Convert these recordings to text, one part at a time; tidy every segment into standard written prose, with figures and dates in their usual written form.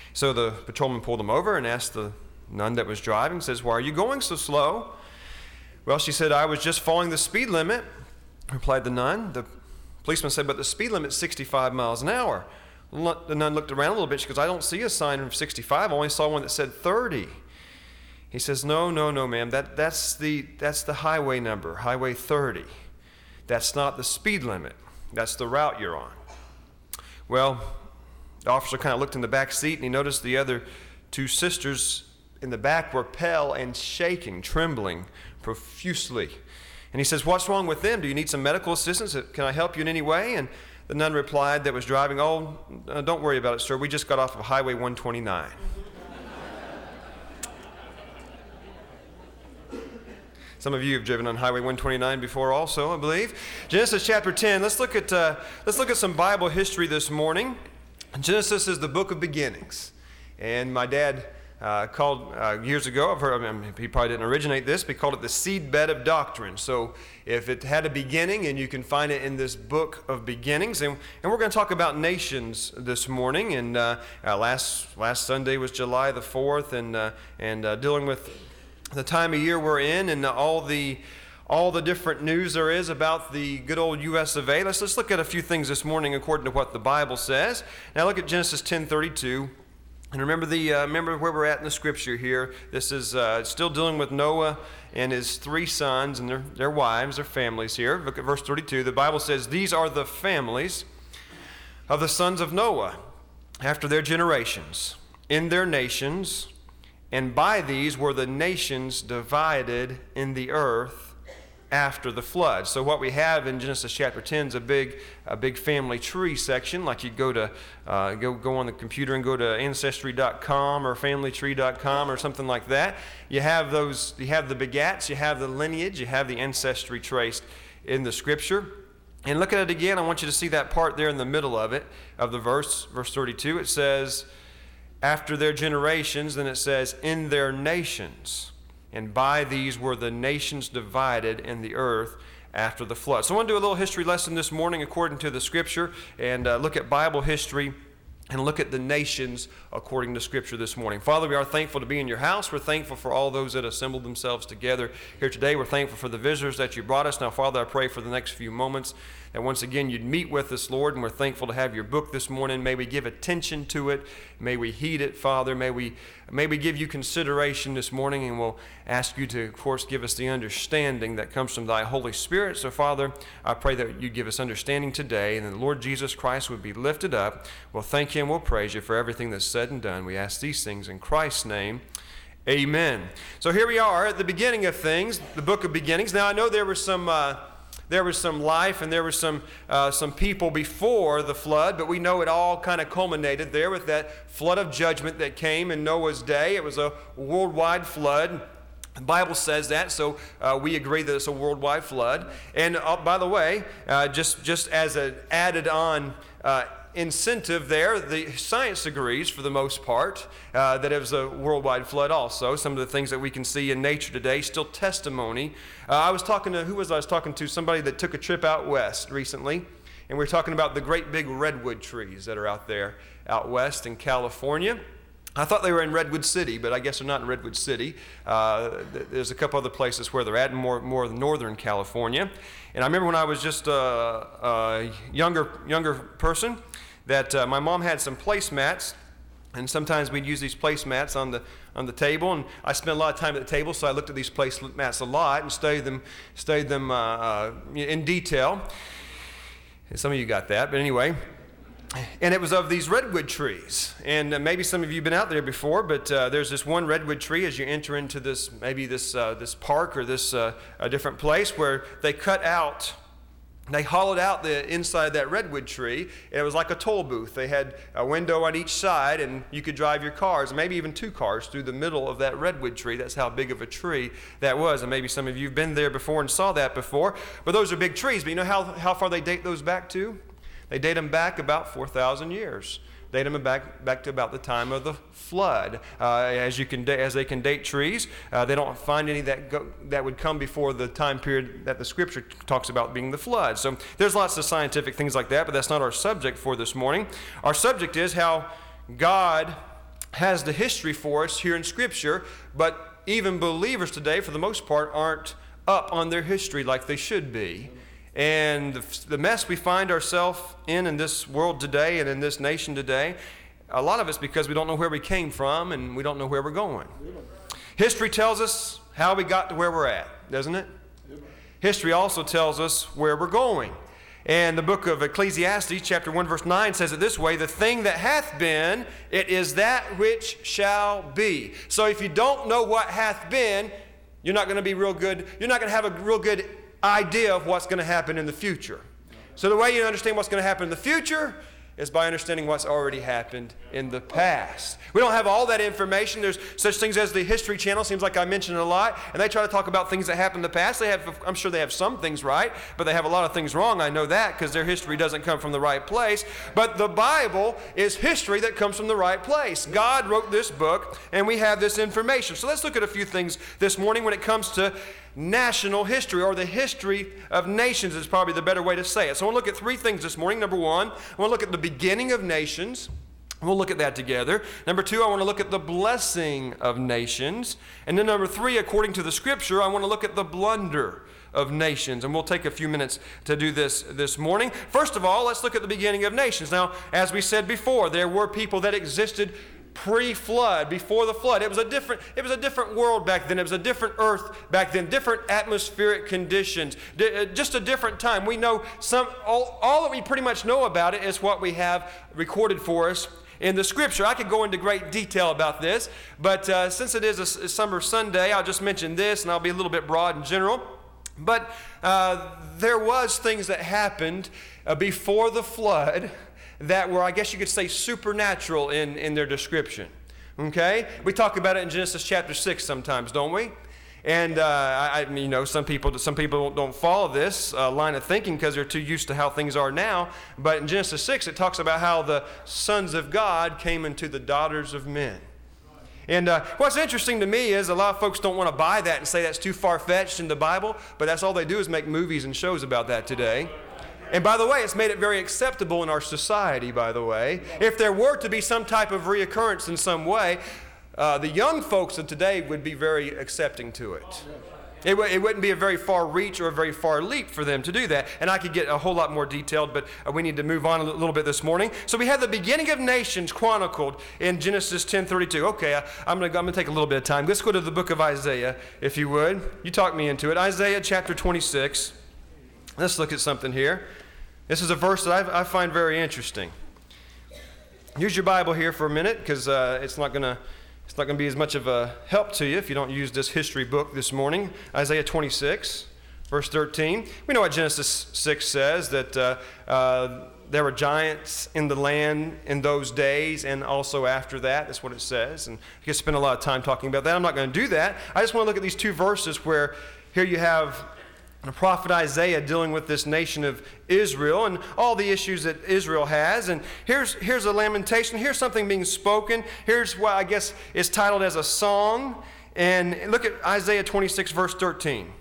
So the patrolman pulled him over and asked the nun that was driving, says, "Why are you going so slow?" "Well," she said, "I was just following the speed limit," replied the nun. The policeman said, "But the speed limit is 65 miles an hour. The nun looked around a little bit. She goes, "I don't see a sign of 65. I only saw one that said 30. He says, No, ma'am. That's the highway number, Highway 30. That's not the speed limit. That's the route you're on." Well, the officer kind of looked in the back seat, and he noticed the other two sisters in the back were pale and shaking, trembling profusely. And he says, "What's wrong with them? Do you need some medical assistance? Can I help you in any way?" And the nun replied that was driving, "Oh, don't worry about it, sir. We just got off of Highway 129. Some of you have driven on Highway 129 before also, I believe. Genesis chapter 10. Let's look at some Bible history this morning. Genesis is the book of beginnings. And my dad called years ago, he probably didn't originate this, but he called it the seedbed of doctrine. So if it had a beginning, and you can find it in this book of beginnings, and we're going to talk about nations this morning. And last Sunday was July the 4th, and dealing with the time of year we're in, and all the different news there is about the good old U.S. of A. Let's look at a few things this morning according to what the Bible says. Now look at Genesis 10:32. And remember where we're at in the scripture here. This is still dealing with Noah and his three sons and their wives, their families here. Look at verse 32. The Bible says, "These are the families of the sons of Noah after their generations, in their nations, and by these were the nations divided in the earth after the flood." So what we have in Genesis chapter 10 is a big family tree section. Like you go to go on the computer and go to ancestry.com or familytree.com or something like that. You have the begats, you have the lineage, you have the ancestry traced in the scripture. And look at it again. I want you to see that part there in the middle of it, of the verse 32. It says, "After their generations," then it says, "in their nations. And by these were the nations divided in the earth after the flood." So I want to do a little history lesson this morning according to the scripture, and look at Bible history and look at the nations according to scripture this morning. Father, we are thankful to be in your house. We're thankful for all those that assembled themselves together here today. We're thankful for the visitors that you brought us. Now, Father, I pray for the next few moments that once again you'd meet with us, Lord, and we're thankful to have your book this morning. May we give attention to it. May we heed it, Father. May we give you consideration this morning, and we'll ask you to, of course, give us the understanding that comes from thy Holy Spirit. So, Father, I pray that you give us understanding today, and that the Lord Jesus Christ would be lifted up. We'll thank you and we'll praise you for everything that's said and done. We ask these things in Christ's name. Amen. So here we are at the beginning of things, the book of beginnings. Now, I know there was some life and there were some people before the flood, but we know it all kind of culminated there with that flood of judgment that came in Noah's day. It was a worldwide flood. The Bible says that, so we agree that it's a worldwide flood. And by the way, just as an added on incentive there, the science agrees for the most part that it was a worldwide flood also. Some of the things that we can see in nature today, still testimony. I was talking to somebody that took a trip out west recently, and we were talking about the great big redwood trees that are out there out west in California. I thought they were in Redwood City, but I guess they're not in Redwood City. There's a couple other places where they're at, in more northern California. And I remember when I was just a younger person, that my mom had some placemats, and sometimes we'd use these placemats on the table. And I spent a lot of time at the table, so I looked at these placemats a lot and studied them in detail. And some of you got that, but anyway. And it was of these redwood trees. And maybe some of you have been out there before, but there's this one redwood tree as you enter into this park or this a different place where they hollowed out the inside of that redwood tree, and it was like a toll booth. They had a window on each side, and you could drive your cars, maybe even two cars, through the middle of that redwood tree. That's how big of a tree that was. And maybe some of you have been there before and saw that before. But those are big trees. But you know how far they date those back to? They date them back about 4,000 years. Date them back to about the time of the flood. As they can date trees, they don't find any that would come before the time period that the Scripture talks about being the flood. So there's lots of scientific things like that, but that's not our subject for this morning. Our subject is how God has the history for us here in Scripture, but even believers today, for the most part, aren't up on their history like they should be. And the mess we find ourselves in this world today and in this nation today, a lot of it's because we don't know where we came from and we don't know where we're going. History tells us how we got to where we're at, doesn't it? History also tells us where we're going. And the book of Ecclesiastes, chapter 1, verse 9, says it this way: the thing that hath been, it is that which shall be. So if you don't know what hath been, you're not going to be real good. You're not going to have a real good idea of what's going to happen in the future. So the way you understand what's going to happen in the future is by understanding what's already happened in the past. We don't have all that information. There's such things as the History Channel, seems like I mention it a lot, and they try to talk about things that happened in the past. I'm sure they have some things right, but they have a lot of things wrong. I know that because their history doesn't come from the right place. But the Bible is history that comes from the right place. God wrote this book, and we have this information. So let's look at a few things this morning when it comes to national history, or the history of nations is probably the better way to say it. So I want to look at three things this morning. Number one, I want to look at the beginning of nations. We'll look at that together. Number two, I want to look at the blessing of nations. And then number three, according to the Scripture, I want to look at the blunder of nations. And we'll take a few minutes to do this morning. First of all, let's look at the beginning of nations. Now, as we said before, there were people that existed pre-flood, before the flood. It was a different world back then. It was a different earth back then, different atmospheric conditions, just a different time. We know all that we pretty much know about it is what we have recorded for us in the Scripture. I could go into great detail about this, but since it is a summer Sunday, I'll just mention this, and I'll be a little bit broad in general. But there was things that happened before the flood that were, I guess you could say, supernatural in their description. Okay? We talk about it in Genesis chapter 6 sometimes, don't we? And I mean, some people don't follow this line of thinking because they're too used to how things are now. But in Genesis 6, it talks about how the sons of God came into the daughters of men. And what's interesting to me is a lot of folks don't want to buy that and say that's too far-fetched in the Bible, but that's all they do is make movies and shows about that today. And by the way, it's made it very acceptable in our society, by the way. If there were to be some type of reoccurrence in some way, the young folks of today would be very accepting to it. It wouldn't be a very far reach or a very far leap for them to do that. And I could get a whole lot more detailed, but we need to move on a little bit this morning. So we have the beginning of nations chronicled in Genesis 10:32. Okay, I'm gonna take a little bit of time. Let's go to the book of Isaiah, if you would. You talk me into it. Isaiah chapter 26. Let's look at something here. This is a verse that I find very interesting. Use your Bible here for a minute, because it's not going to be as much of a help to you if you don't use this history book this morning. Isaiah 26, verse 13. We know what Genesis 6 says, that there were giants in the land in those days and also after that. That's what it says. And I could spend a lot of time talking about that. I'm not going to do that. I just want to look at these two verses where here you have the prophet Isaiah dealing with this nation of Israel and all the issues that Israel has. And here's a lamentation. Here's something being spoken. Here's what I guess is titled as a song. And look at Isaiah 26, verse 13.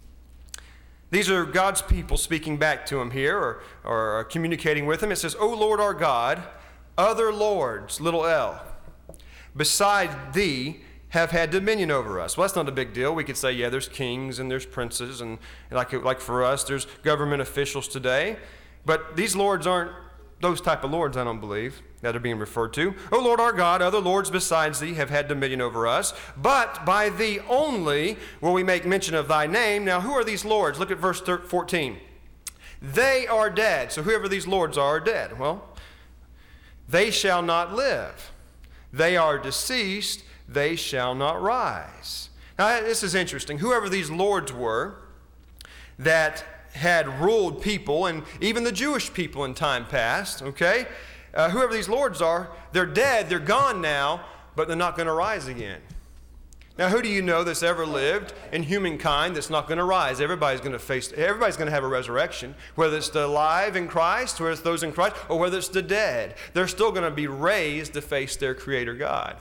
These are God's people speaking back to him here, or communicating with him. It says, O Lord our God, other lords, little l, beside thee, have had dominion over us. Well, that's not a big deal. We could say, yeah, there's kings and there's princes, and like for us, there's government officials today. But these lords aren't those type of lords, I don't believe, that are being referred to. O Lord our God, other lords besides thee have had dominion over us, but by thee only will we make mention of thy name. Now, who are these lords? Look at verse 14. They are dead. So whoever these lords are dead. Well, they shall not live. They are deceased. They shall not rise. Now, this is interesting. Whoever these lords were that had ruled people, and even the Jewish people in time past, okay? Whoever these lords are, they're dead, they're gone now, but they're not going to rise again. Now, who do you know that's ever lived in humankind that's not going to rise? Everybody's going to have a resurrection, whether it's the alive in Christ, whether it's those in Christ, or whether it's the dead. They're still going to be raised to face their Creator God.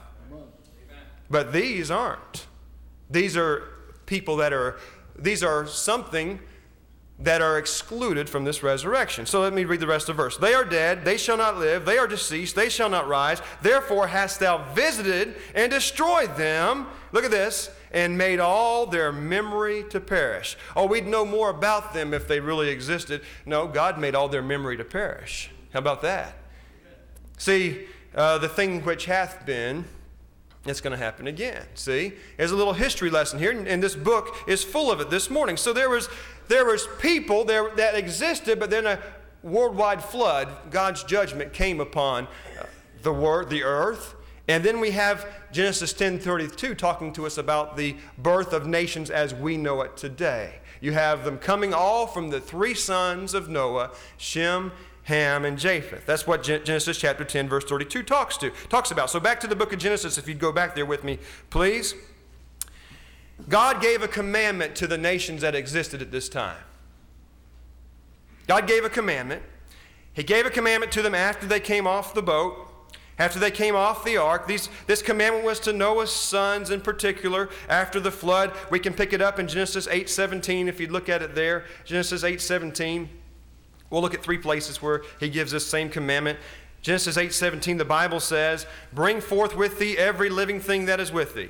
But these aren't. These are people these are something that are excluded from this resurrection. So let me read the rest of the verse. They are dead, they shall not live, they are deceased, they shall not rise. Therefore hast thou visited and destroyed them. Look at this. And made all their memory to perish. Oh, we'd know more about them if they really existed. No, God made all their memory to perish. How about that? See, the thing which hath been, it's going to happen again. See, there's a little history lesson here, and this book is full of it this morning. So there was people there that existed, but then a worldwide flood, God's judgment came upon the earth. And then we have Genesis 10:32 talking to us about the birth of nations as we know it today. You have them coming all from the three sons of Noah, Shem, Ham, and Japheth. That's what Genesis chapter 10, verse 32 talks about. So back to the book of Genesis, if you'd go back there with me, please. God gave a commandment to the nations that existed at this time. God gave a commandment. He gave a commandment to them after they came off the boat. After they came off the ark, this commandment was to Noah's sons in particular. After the flood, we can pick it up in Genesis 8:17 if you'd look at it there. Genesis 8:17. We'll look at three places where he gives this same commandment. Genesis 8:17, the Bible says, "Bring forth with thee every living thing that is with thee,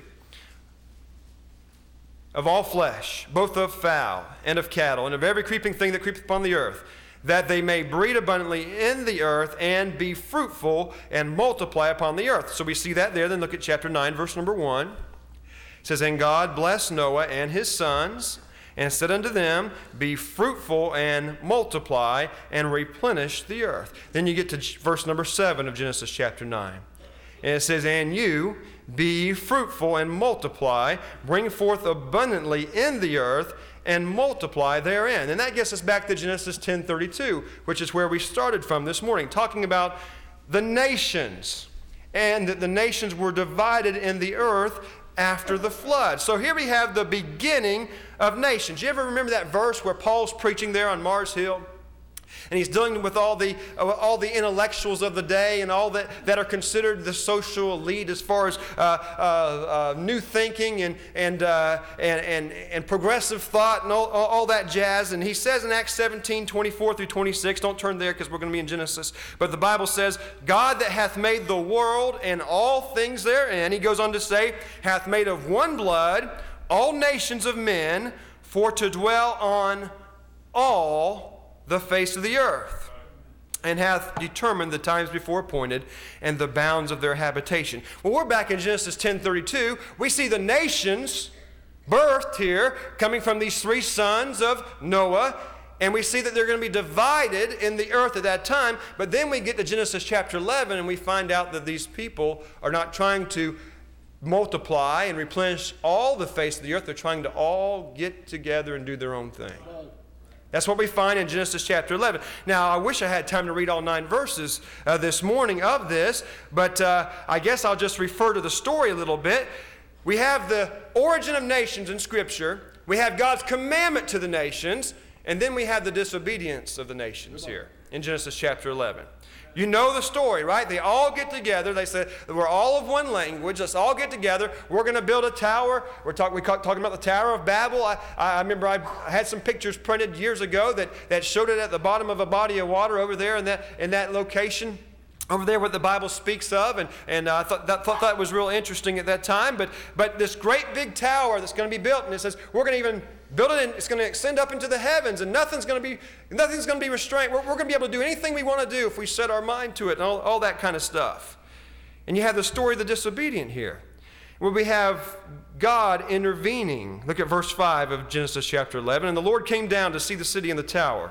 of all flesh, both of fowl and of cattle, and of every creeping thing that creepeth upon the earth, that they may breed abundantly in the earth and be fruitful and multiply upon the earth." So we see that there. Then look at chapter 9, verse number 1. It says, "And God blessed Noah and his sons, and said unto them, Be fruitful and multiply and replenish the earth." Then you get to verse number 7 of Genesis chapter 9. And it says, "And you be fruitful and multiply, bring forth abundantly in the earth, and multiply therein." And that gets us back to Genesis 10:32, which is where we started from this morning, talking about the nations, and that the nations were divided in the earth after the flood. So here we have the beginning of nations. You ever remember that verse where Paul's preaching there on Mars Hill? And he's dealing with all the intellectuals of the day and all that are considered the social elite as far as new thinking and progressive thought and all that jazz. And he says in Acts 17:24-26, don't turn there because we're going to be in Genesis, but the Bible says, "God that hath made the world and all things therein," he goes on to say, "hath made of one blood all nations of men for to dwell on all the face of the earth, and hath determined the times before appointed and the bounds of their habitation." Well, we're back in Genesis 10:32. We see the nations birthed here coming from these three sons of Noah, and we see that they're going to be divided in the earth at that time. But then we get to Genesis chapter 11, and we find out that these people are not trying to multiply and replenish all the face of the earth. They're trying to all get together and do their own thing. That's what we find in Genesis chapter 11. Now, I wish I had time to read all 9 verses this morning of this, but I guess I'll just refer to the story a little bit. We have the origin of nations in Scripture. We have God's commandment to the nations, and then we have the disobedience of the nations here in Genesis chapter 11. You know the story, right? They all get together. They say, we're all of one language. Let's all get together. We're going to build a tower. We're talking about the Tower of Babel. I remember I had some pictures printed years ago that showed it at the bottom of a body of water over there in that location. Over there, what the Bible speaks of, and I thought that was real interesting at that time. But this great big tower that's going to be built, and it says we're going to even build it, and it's going to extend up into the heavens, and nothing's going to be restrained. We're going to be able to do anything we want to do if we set our mind to it, and all that kind of stuff. And you have the story of the disobedient here, where we have God intervening. Look at verse 5 of Genesis chapter 11. "And the Lord came down to see the city and the tower,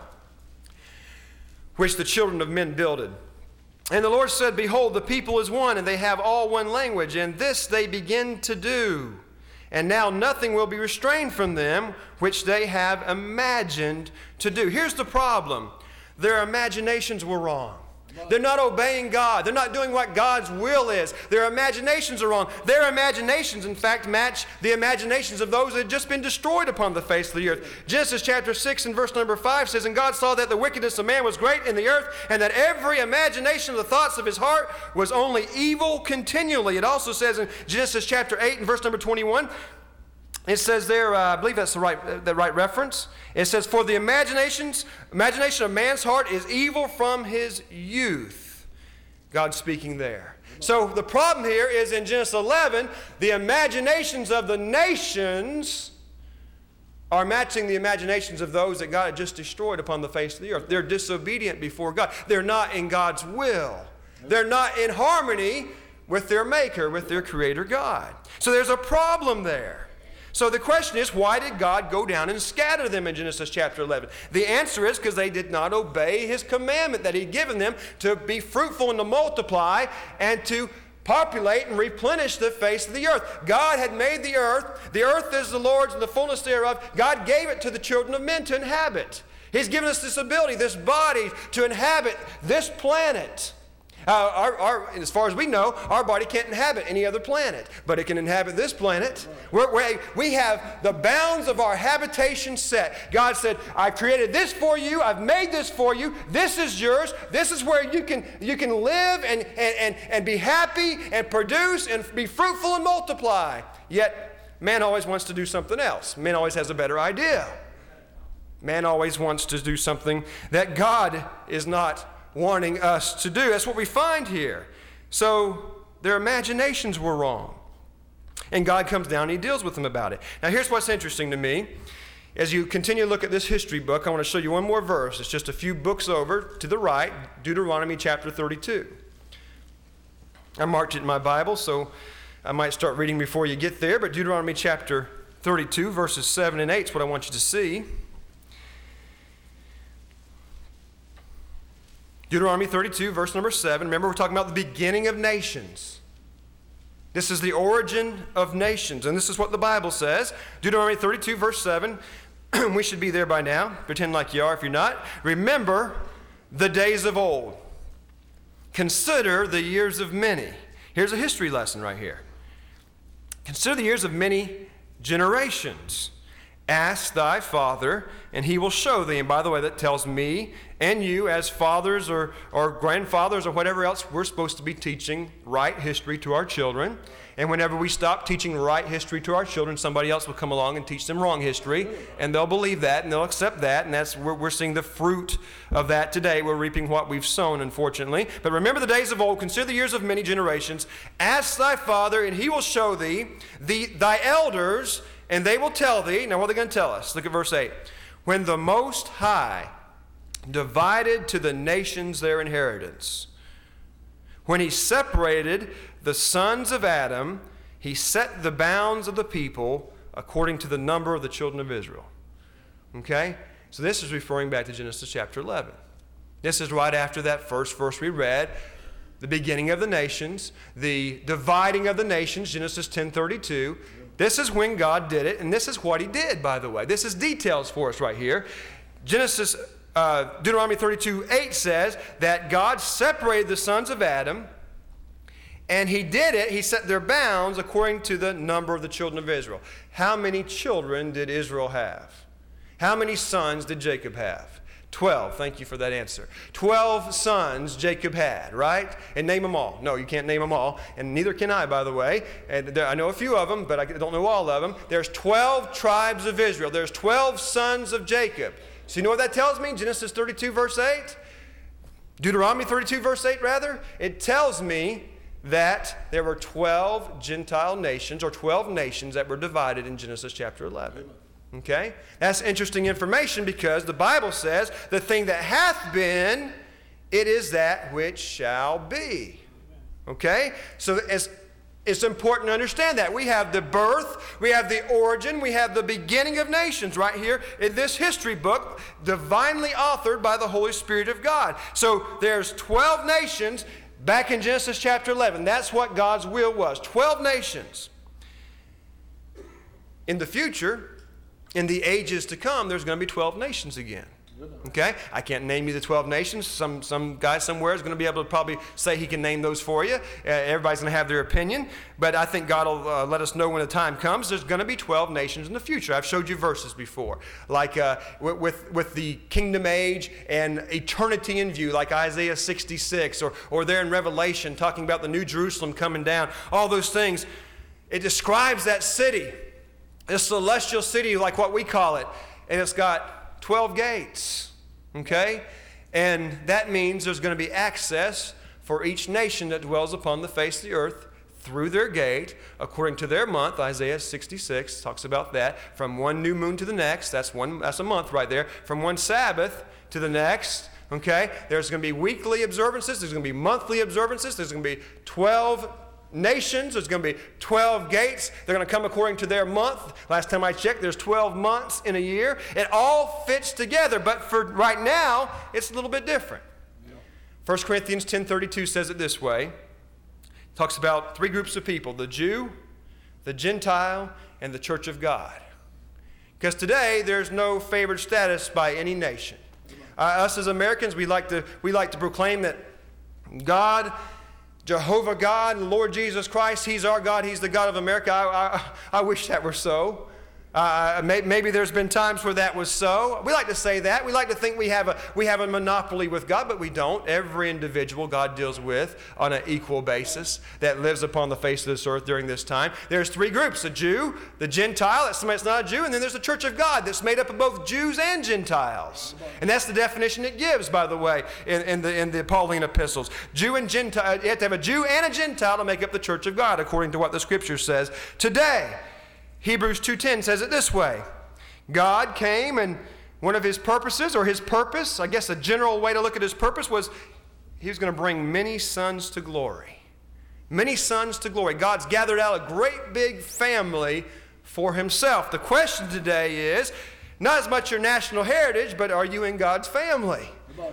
which the children of men builded. And the Lord said, Behold, the people is one, and they have all one language, and this they begin to do. And now nothing will be restrained from them, which they have imagined to do." Here's the problem. Their imaginations were wrong. They're not obeying God. They're not doing what God's will is. Their imaginations are wrong. Their imaginations, in fact, match the imaginations of those that had just been destroyed upon the face of the earth. Genesis chapter 6 and verse number 5 says, "And God saw that the wickedness of man was great in the earth, and that every imagination of the thoughts of his heart was only evil continually." It also says in Genesis chapter 8 and verse number 21, It says there, I believe that's the right reference. It says, for the imagination of man's heart is evil from his youth. God's speaking there. So the problem here is in Genesis 11, the imaginations of the nations are matching the imaginations of those that God had just destroyed upon the face of the earth. They're disobedient before God. They're not in God's will. They're not in harmony with their Maker, with their Creator God. So there's a problem there. So the question is, why did God go down and scatter them in Genesis chapter 11? The answer is because they did not obey His commandment that He'd given them to be fruitful and to multiply and to populate and replenish the face of the earth. God had made the earth. The earth is the Lord's and the fullness thereof. God gave it to the children of men to inhabit. He's given us this ability, this body, to inhabit this planet. As far as we know, our body can't inhabit any other planet, but it can inhabit this planet. We have the bounds of our habitation set. God said, I've created this for you. I've made this for you. This is yours. This is where you can live and be happy and produce and be fruitful and multiply. Yet, man always wants to do something else. Man always has a better idea. Man always wants to do something that God is not wanting us to do. That's what we find here. So their imaginations were wrong. And God comes down and He deals with them about it. Now here's what's interesting to me. As you continue to look at this history book, I want to show you one more verse. It's just a few books over to the right, Deuteronomy chapter 32. I marked it in my Bible, so I might start reading before you get there, but Deuteronomy chapter 32, verses 7 and 8 is what I want you to see. Deuteronomy 32, verse number 7. Remember, we're talking about the beginning of nations. This is the origin of nations, and this is what the Bible says. Deuteronomy 32, verse 7. We should be there by now. Pretend like you are if you're not. Remember the days of old. Consider the years of many. Here's a history lesson right here. Consider the years of many generations. Ask thy father, and he will show thee. And by the way, that tells me and you as fathers or grandfathers or whatever else, we're supposed to be teaching right history to our children. And whenever we stop teaching right history to our children, somebody else will come along and teach them wrong history. And they'll believe that and they'll accept that. And that's where we're seeing the fruit of that today. We're reaping what we've sown, unfortunately. But remember the days of old. Consider the years of many generations. Ask thy father, and he will show thee thy elders, and they will tell thee. Now what are they going to tell us? Look at verse 8. When the Most High divided to the nations their inheritance, when He separated the sons of Adam, He set the bounds of the people according to the number of the children of Israel. Okay? So this is referring back to Genesis chapter 11. This is right after that first verse we read, the beginning of the nations, the dividing of the nations, Genesis 10:32. This is when God did it, and this is what He did, by the way. This is details for us right here. Deuteronomy 32:8 says that God separated the sons of Adam, and He did it. He set their bounds according to the number of the children of Israel. How many children did Israel have? How many sons did Jacob have? 12. Thank you for that answer. 12 sons Jacob had, right? And name them all. No, you can't name them all, and neither can I, by the way. And I know a few of them, but I don't know all of them. There's 12 tribes of Israel. There's 12 sons of Jacob. So you know what that tells me? Genesis 32, verse 8? Deuteronomy 32, verse 8, rather? It tells me that there were 12 Gentile nations, or 12 nations that were divided in Genesis chapter 11. Okay? That's interesting information because the Bible says, the thing that hath been, it is that which shall be. Okay? So it's important to understand that. We have the birth, we have the origin, we have the beginning of nations right here in this history book, divinely authored by the Holy Spirit of God. So there's 12 nations back in Genesis chapter 11. That's what God's will was. 12 nations. In the future, in the ages to come, there's going to be 12 nations again. Okay? I can't name you the 12 nations. Some guy somewhere is going to be able to probably say he can name those for you. Everybody's going to have their opinion. But I think God will let us know when the time comes. There's going to be 12 nations in the future. I've showed you verses before. Like with the kingdom age and eternity in view, like Isaiah 66, or there in Revelation, talking about the New Jerusalem coming down. All those things. It describes that city. this celestial city, like what we call it, and it's got 12 gates, okay? And that means there's going to be access for each nation that dwells upon the face of the earth through their gate, according to their month. Isaiah 66 talks about that. From one new moon to the next, that's a month right there. From one Sabbath to the next, okay? There's going to be weekly observances. There's going to be monthly observances. There's going to be 12 nations. There's going to be 12 gates. They're going to come according to their month. Last time I checked, there's 12 months in a year. It all fits together, but for right now, it's a little bit different. 1 Corinthians 10:32 says it this way. It talks about three groups of people: the Jew, the Gentile, and the church of God. Because today, there's no favored status by any nation. Us as Americans, we like to proclaim that God, Jehovah God, and Lord Jesus Christ, He's our God, He's the God of America. I wish that were so. Maybe there's been times where that was so. We like to say that. We like to think we have a monopoly with God, but we don't. Every individual God deals with on an equal basis that lives upon the face of this earth during this time. There's three groups: the Jew, the Gentile, that's somebody that's not a Jew, and then there's the church of God that's made up of both Jews and Gentiles. And that's the definition it gives, by the way, in the Pauline epistles. Jew and Gentile. You have to have a Jew and a Gentile to make up the church of God, according to what the Scripture says today. Hebrews 2:10 says it this way: God came, and one of His purposes, or His purpose, I guess a general way to look at His purpose, was He was going to bring many sons to glory. Many sons to glory. God's gathered out a great big family for Himself. The question today is not as much your national heritage, but are you in God's family?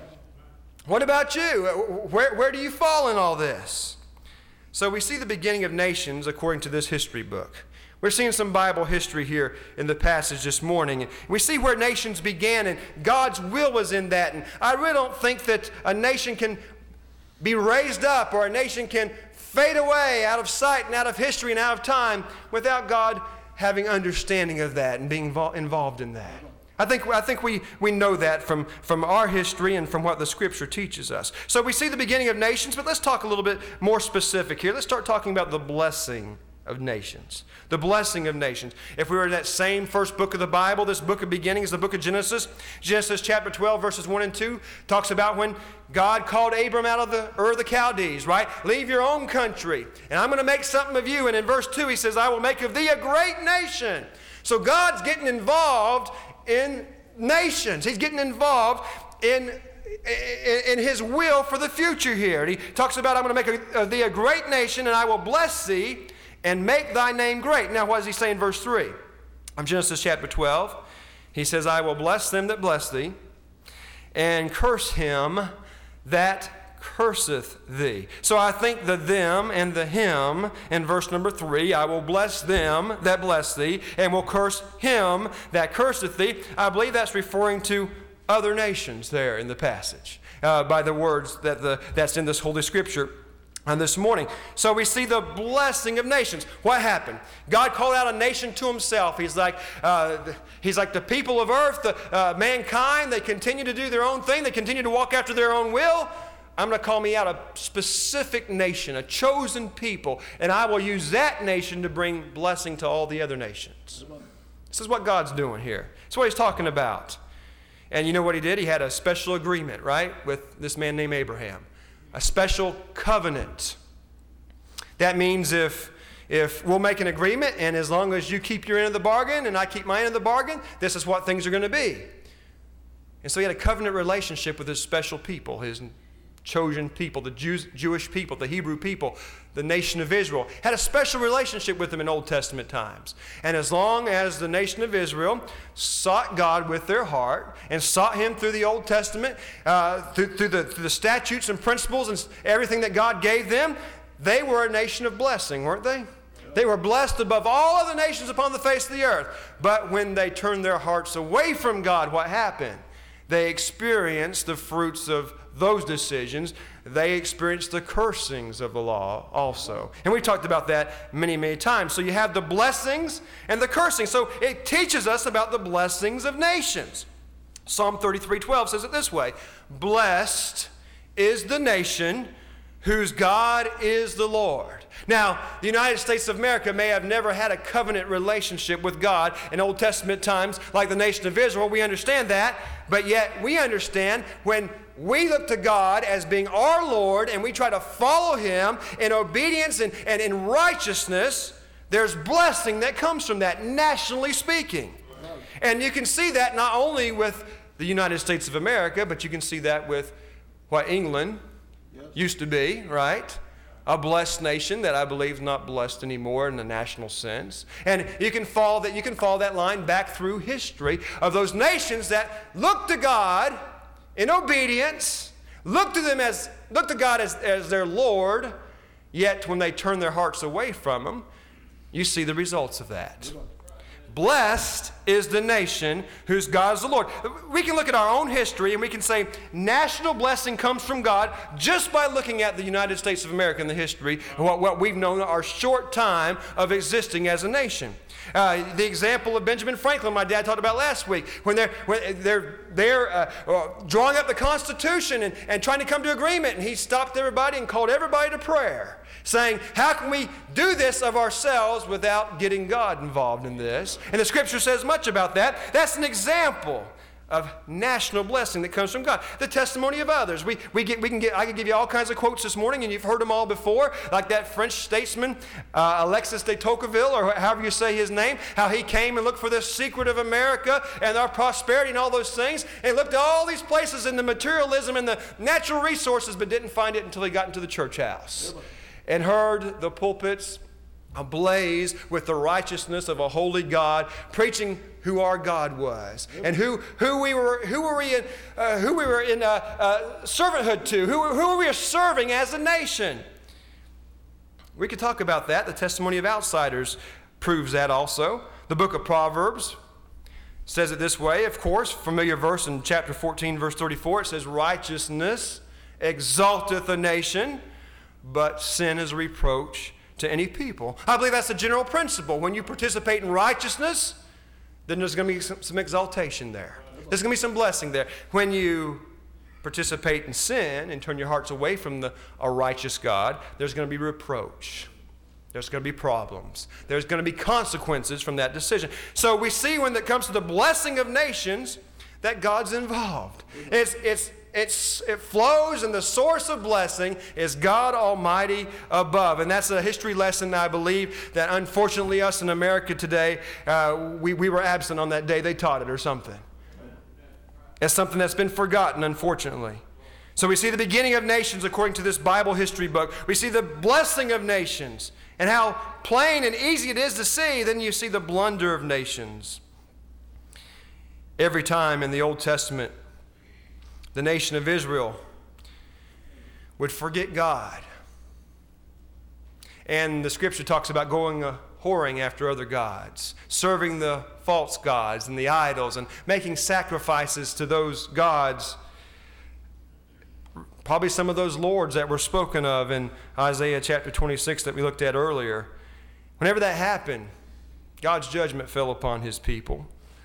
What about you? Where do you fall in all this? So we see the beginning of nations according to this history book. We're seeing some Bible history here in the passage this morning. And we see where nations began, and God's will was in that. And I really don't think that a nation can be raised up, or a nation can fade away out of sight and out of history and out of time without God having understanding of that and being involved in that. I think we know that from our history and from what the Scripture teaches us. So we see the beginning of nations, but let's talk a little bit more specific here. Let's start talking about the blessing of nations. The blessing of nations. If we were in that same first book of the Bible, this book of beginnings, the book of Genesis chapter 12, verses 1 and 2, talks about when God called Abram out of the Ur of the Chaldees, right? Leave your own country, and I'm going to make something of you. And in verse 2, He says, I will make of thee a great nation. So God's getting involved in nations. He's getting involved in His will for the future here. And He talks about, I'm going to make of thee a great nation, and I will bless thee and make thy name great. Now, what does He say in verse 3? Of Genesis chapter 12, He says, I will bless them that bless thee, and curse him that curseth thee. So I think the them and the him in verse number 3, I will bless them that bless thee, and will curse him that curseth thee. I believe that's referring to other nations there in the passage, by the words that's in this Holy Scripture. And this morning. So we see the blessing of nations. What happened? God called out a nation to Himself. He's like the people of earth, mankind. They continue to do their own thing. They continue to walk after their own will. I'm going to call me out a specific nation, a chosen people, and I will use that nation to bring blessing to all the other nations. This is what God's doing here. That's what He's talking about. And you know what He did? He had a special agreement, right, with this man named Abraham. A special covenant. That means if we'll make an agreement, and as long as you keep your end of the bargain and I keep my end of the bargain, this is what things are going to be. And so He had a covenant relationship with His special people, His chosen people, the Jewish people, the Hebrew people, the nation of Israel. Had a special relationship with them in Old Testament times. And as long as the nation of Israel sought God with their heart and sought Him through the Old Testament, through the statutes and principles and everything that God gave them, they were a nation of blessing, weren't they? They were blessed above all other nations upon the face of the earth. But when they turned their hearts away from God, what happened? They experienced the fruits of those decisions. They experienced the cursings of the law also. And we talked about that many, many times. So you have the blessings and the cursings. So it teaches us about the blessings of nations. Psalm 33:12 says it this way: blessed is the nation whose God is the Lord. Now, the United States of America may have never had a covenant relationship with God in Old Testament times like the nation of Israel. We understand that. But yet we understand when we look to God as being our Lord and we try to follow Him in obedience and in righteousness, there's blessing that comes from that, nationally speaking. And you can see that not only with the United States of America, but you can see that with what England used to be, right? A blessed nation that I believe is not blessed anymore in the national sense. And you can follow that line back through history of those nations that look to God in obedience, look to God as their Lord, yet when they turn their hearts away from Him, you see the results of that. Blessed is the nation whose God is the Lord. We can look at our own history and we can say national blessing comes from God just by looking at the United States of America in the history and what we've known our short time of existing as a nation. The example of Benjamin Franklin, my dad talked about last week, when they're drawing up the Constitution and trying to come to agreement, and he stopped everybody and called everybody to prayer, saying, how can we do this of ourselves without getting God involved in this? And the Scripture says much about that. That's an example of national blessing that comes from God. The testimony of others. I could give you all kinds of quotes this morning, and you've heard them all before, like that French statesman, Alexis de Tocqueville, or however you say his name, how he came and looked for the secret of America and our prosperity and all those things, and looked at all these places in the materialism and the natural resources, but didn't find it until he got into the church house and heard the pulpits ablaze with the righteousness of a holy God, preaching who our God was and who we were in servanthood to, who we are serving as a nation. We could talk about that. The testimony of outsiders proves that also. The book of Proverbs says it this way, of course, familiar verse in chapter 14, verse 34. It says, righteousness exalteth a nation, but sin is a reproach to any people. I believe that's a general principle. When you participate in righteousness, then there's going to be some exaltation there. There's going to be some blessing there. When you participate in sin and turn your hearts away from a righteous God, there's going to be reproach. There's going to be problems. There's going to be consequences from that decision. So we see when it comes to the blessing of nations that God's involved. It flows, and the source of blessing is God Almighty above. And that's a history lesson, I believe, that unfortunately us in America today, we were absent on that day. They taught it or something. It's something that's been forgotten, unfortunately. So we see the beginning of nations according to this Bible history book. We see the blessing of nations and how plain and easy it is to see. Then you see the blunder of nations. Every time in the Old Testament, the nation of Israel would forget God. And the Scripture talks about going whoring after other gods, serving the false gods and the idols, and making sacrifices to those gods. Probably some of those lords that were spoken of in Isaiah chapter 26 that we looked at earlier. Whenever that happened, God's judgment fell upon His people.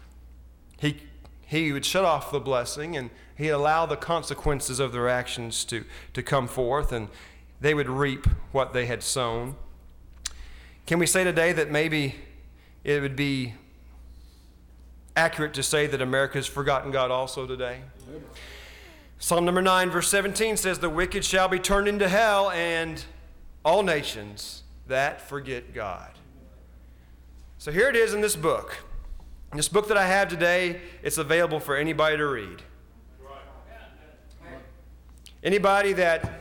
He would shut off the blessing, and He'd allow the consequences of their actions to come forth, and they would reap what they had sown. Can we say today that maybe it would be accurate to say that America has forgotten God also today? Psalm number 9, verse 17 says, the wicked shall be turned into hell, and all nations that forget God. So here it is in this book. This book that I have today, it's available for anybody to read. Anybody that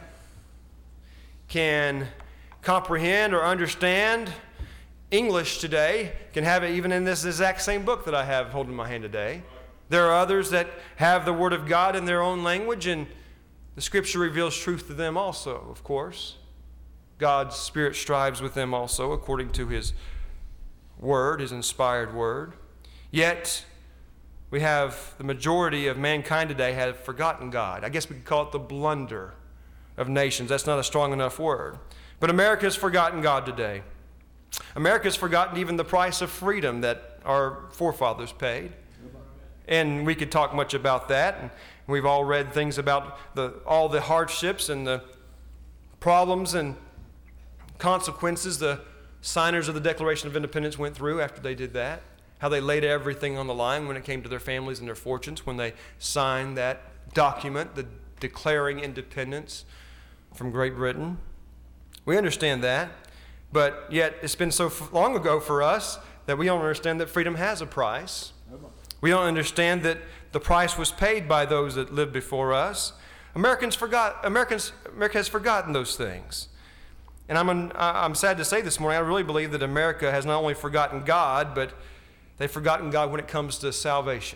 can comprehend or understand English today can have it even in this exact same book that I have holding in my hand today. There are others that have the Word of God in their own language, and the Scripture reveals truth to them also, of course. God's Spirit strives with them also according to His Word, His inspired Word. Yet, we have the majority of mankind today have forgotten God. I guess we could call it the blunder of nations. That's not a strong enough word. But America has forgotten God today. America has forgotten even the price of freedom that our forefathers paid. And we could talk much about that. And we've all read things about all the hardships and the problems and consequences the signers of the Declaration of Independence went through after they did that, how they laid everything on the line when it came to their families and their fortunes when they signed that document, the declaring independence from Great Britain. We understand that, but yet it's been so long ago for us that we don't understand that freedom has a price. We don't understand that the price was paid by those that lived before us. America has forgotten those things. And I'm sad to say this morning, I really believe that America has not only forgotten God, but they've forgotten God when it comes to salvation.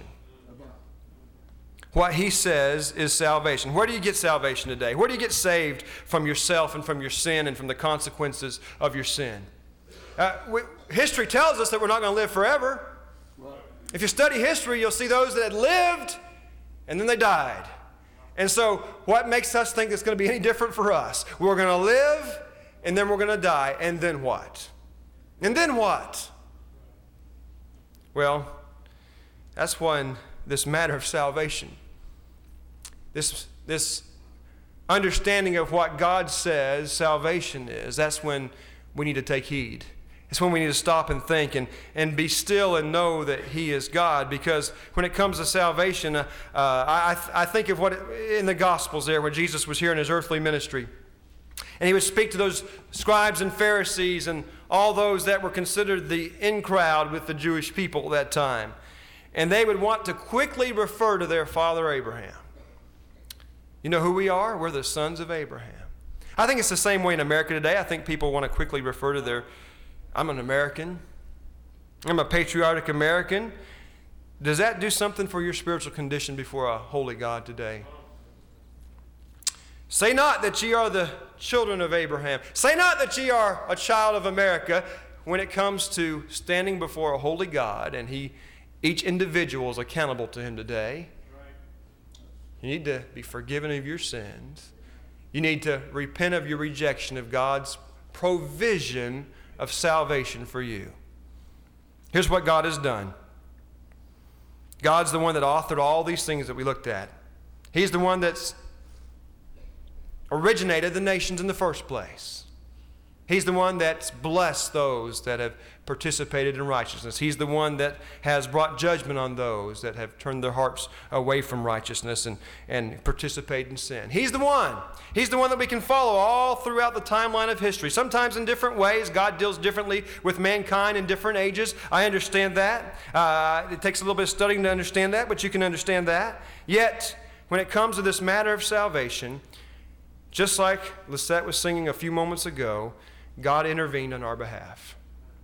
What he says is salvation. Where do you get salvation today? Where do you get saved from yourself and from your sin and from the consequences of your sin? History tells us that we're not going to live forever. If you study history, you'll see those that had lived and then they died. And so what makes us think it's going to be any different for us? We're going to live and then we're going to die. And then what? And then what? Well, that's when this matter of salvation, this understanding of what God says salvation is, that's when we need to take heed. It's when we need to stop and think and be still and know that he is God. Because when it comes to salvation, I think of what in the Gospels there when Jesus was here in his earthly ministry. And he would speak to those scribes and Pharisees and all those that were considered the in crowd with the Jewish people at that time. And they would want to quickly refer to their father Abraham. You know who we are? We're the sons of Abraham. I think it's the same way in America today. I think people want to quickly refer to I'm an American. I'm a patriotic American. Does that do something for your spiritual condition before a holy God today? Say not that ye are the children of Abraham. Say not that ye are a child of America when it comes to standing before a holy God and each individual is accountable to him today. You need to be forgiven of your sins. You need to repent of your rejection of God's provision of salvation for you. Here's what God has done. God's the one that authored all these things that we looked at. He's the one that's originated the nations in the first place. He's the one that's blessed those that have participated in righteousness. He's the one that has brought judgment on those that have turned their hearts away from righteousness and participate in sin. He's the one. He's the one that we can follow all throughout the timeline of history. Sometimes in different ways. God deals differently with mankind in different ages. I understand that. It takes a little bit of studying to understand that, but you can understand that. Yet, when it comes to this matter of salvation, just like Lisette was singing a few moments ago, God intervened on our behalf.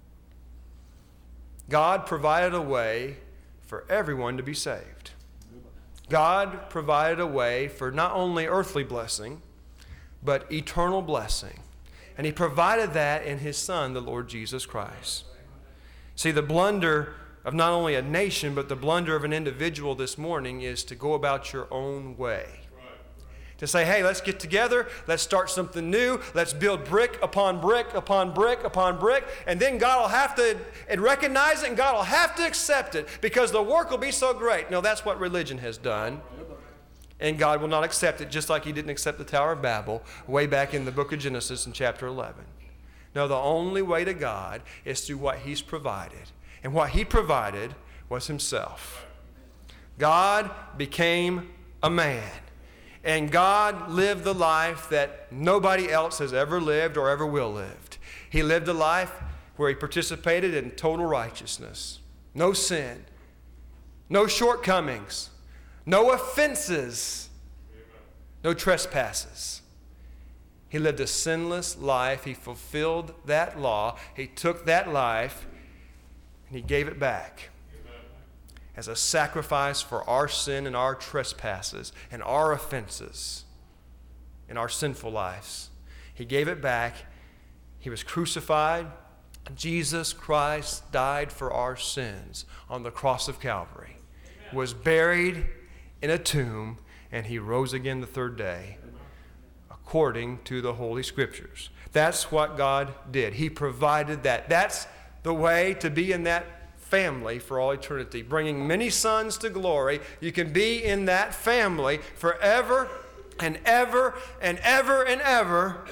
God provided a way for everyone to be saved. God provided a way for not only earthly blessing, but eternal blessing. And he provided that in his Son, the Lord Jesus Christ. See, the blunder of not only a nation, but the blunder of an individual this morning is to go about your own way. To say, hey, let's get together, let's start something new, let's build brick upon brick upon brick upon brick, and then God will have to recognize it and God will have to accept it because the work will be so great. No, that's what religion has done. And God will not accept it, just like he didn't accept the Tower of Babel way back in the book of Genesis in chapter 11. No, the only way to God is through what he's provided. And what he provided was himself. God became a man. And God lived the life that nobody else has ever lived or ever will live. He lived a life where he participated in total righteousness. No sin. No shortcomings. No offenses. No trespasses. He lived a sinless life. He fulfilled that law. He took that life and he gave it back as a sacrifice for our sin and our trespasses and our offenses in our sinful lives. He gave it back. He was crucified. Jesus Christ died for our sins on the cross of Calvary, was buried in a tomb, and he rose again the third day according to the Holy Scriptures. That's what God did. He provided that. That's the way to be in that family for all eternity, bringing many sons to glory. You can be in that family forever and ever and ever and ever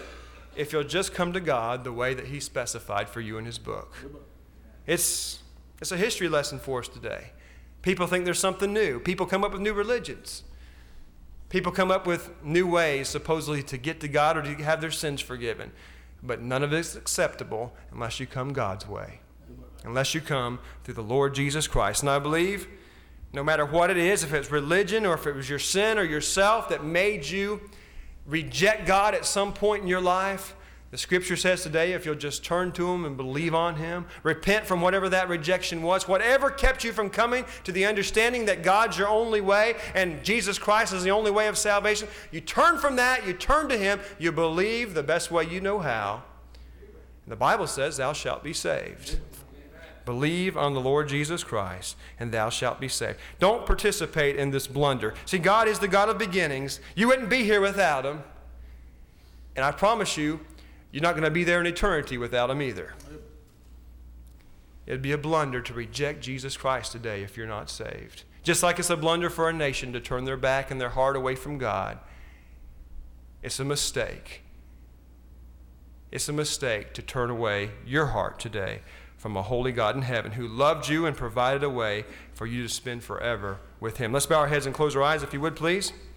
if you'll just come to God the way that He specified for you in His book. It's a history lesson for us today. People think there's something new. People come up with new religions. People come up with new ways, supposedly, to get to God or to have their sins forgiven. But none of it is acceptable unless you come God's way. Unless you come through the Lord Jesus Christ. And I believe, no matter what it is, if it's religion or if it was your sin or yourself that made you reject God at some point in your life, the Scripture says today, if you'll just turn to Him and believe on Him, repent from whatever that rejection was, whatever kept you from coming to the understanding that God's your only way and Jesus Christ is the only way of salvation, you turn from that, you turn to Him, you believe the best way you know how. And the Bible says, thou shalt be saved. Believe on the Lord Jesus Christ, and thou shalt be saved. Don't participate in this blunder. See, God is the God of beginnings. You wouldn't be here without Him. And I promise you, you're not going to be there in eternity without Him either. It'd be a blunder to reject Jesus Christ today if you're not saved. Just like it's a blunder for a nation to turn their back and their heart away from God. It's a mistake. It's a mistake to turn away your heart today from a holy God in heaven who loved you and provided a way for you to spend forever with Him. Let's bow our heads and close our eyes, if you would, please.